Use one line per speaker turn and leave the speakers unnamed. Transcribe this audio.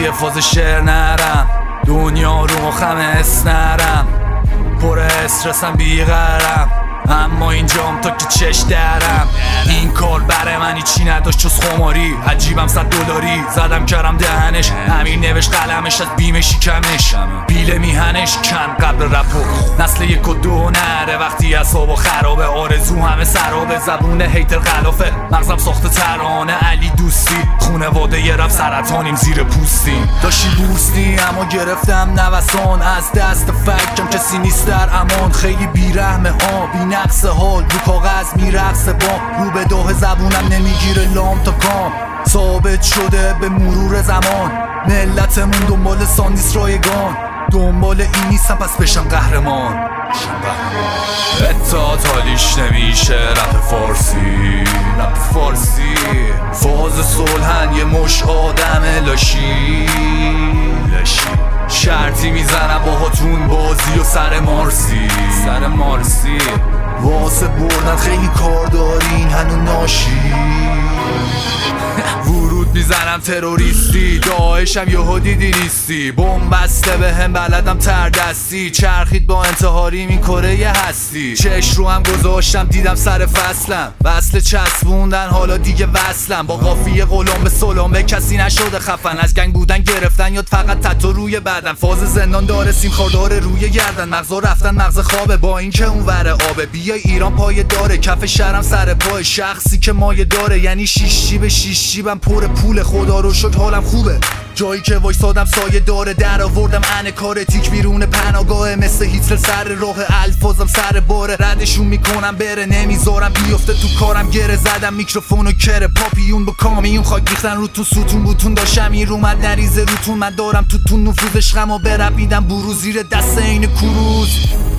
توی فاز شعر نرم، دنیا رو مخم اسنرم، پر استرسم بیقرم، اما اینجام تا که چش درم. این کار برای من هیچی نداشت جز خماری، عجیبم $100 زدم کردم دهنش، امیر نوشت قلمش از بیم شکمش، پیله میهنش کن قبل رپو. نسل 1 و 2 نره وقتی اعصابو خرابه، آرزو همه سرابه، زبون هیتر غلافه، مغزم ساخته ترانه علی دوستی، خونواده یه رپ سرطانیم زیر پوستیم. داشتی بوستی اما گرفتم نوسان، از دست فکرم کسی نیست در امان، خیلی بیرحمه ها بی نقص حال، رو کاغذ میرقصه با رو به داه زبونم نمیگیره لام تا کام، ثابت شده به مرور زمان ملتمون دنبال ساندیس رایگان، دنبال این نیستم پس بشم قهرمان. اتات حالیش نمیشه رپ فارسی، فاز صلحن یه مش آدم لاشی، شرطی میزنم باهاتون بازی و سر مارسی واسه بردن خیلی کار دارین هنو ناشی. ورود میزنم تروریستی، داعشم یهو دیدی نیستی، بمب بسته به هم بلدم تردستی، چرخید با انتحاریم این کره هستی، چش رو هم گذاشتم دیدم سر فصلم، وصل چسبوندن حالا دیگه وصلم، با قافیه غلام به سلامه کسی نشده خفن، از گنگ بودن گرفتن یاد فقط تتو روی بدن، فاز زندان داره سیم خاردار روی گردن، مغزا رفتن مغز خوابه با این که اون وره آبه، بیای ایران پایه داره کف شهرم سر پای، شخصی که مایه داره یعنی 6 جیب 6 جیبم پر پول، خدا رو شکر حالم خوبه، جایی که وایسادم سایه داره، در آوردم کار تیک بیرون پناهگاه، مثل هیتلر سر راه الفاظم سر باره، ردشون میکنم بره نمیذارم بیفته تو کارم، گره زدم میکروفونو کره پاپیون با کامیون، خاک ریختن رو تو ستون بوتون، داشتم این رومد نریزه روتون، من دارم تو نفوذ عشقم و برپ میدم برو زیر دست این کروز.